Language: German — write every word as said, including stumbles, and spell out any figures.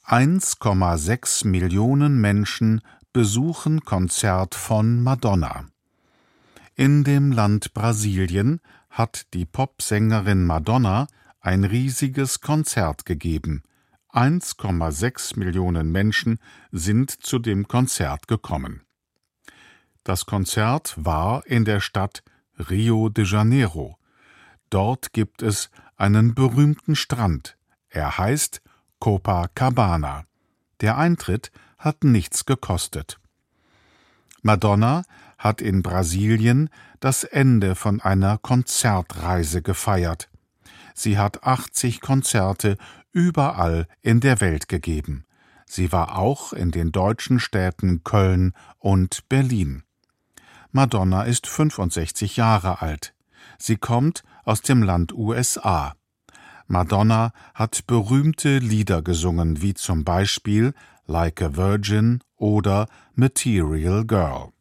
eins Komma sechs Millionen Menschen besuchen Konzert von Madonna. In dem Land Brasilien hat die Popsängerin Madonna ein riesiges Konzert gegeben. eins Komma sechs Millionen Menschen sind zu dem Konzert gekommen. Das Konzert war in der Stadt Rio de Janeiro. Dort gibt es einen berühmten Strand. Er heißt Copacabana. Der Eintritt hat nichts gekostet. Madonna hat in Brasilien das Ende von einer Konzertreise gefeiert. Sie hat achtzig Konzerte überall in der Welt gegeben. Sie war auch in den deutschen Städten Köln und Berlin. Madonna ist fünfundsechzig Jahre alt. Sie kommt aus dem Land U S A. Madonna hat berühmte Lieder gesungen, wie zum Beispiel Like a Virgin oder Material Girl.